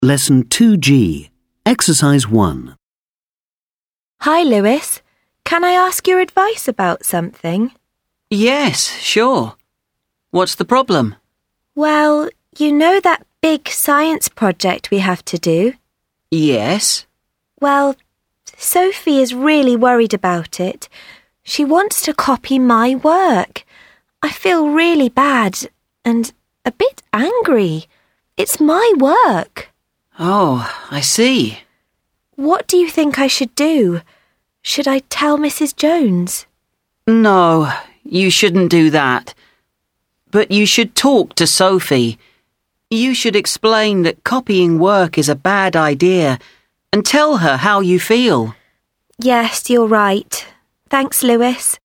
Lesson 2G, Exercise 1. Hi, Lewis. Can I ask your advice about something? Yes, sure. What's the problem? Well, you know that big science project we have to do? Yes. Well, Sophie is really worried about it. She wants to copy my work. I feel really bad and a bit angry. It's my work. Oh, I see. What do you think I should do? Should I tell Mrs. Jones? No, you shouldn't do that. But you should talk to Sophie. You should explain that copying work is a bad idea and tell her how you feel. Yes, you're right. Thanks, Lewis.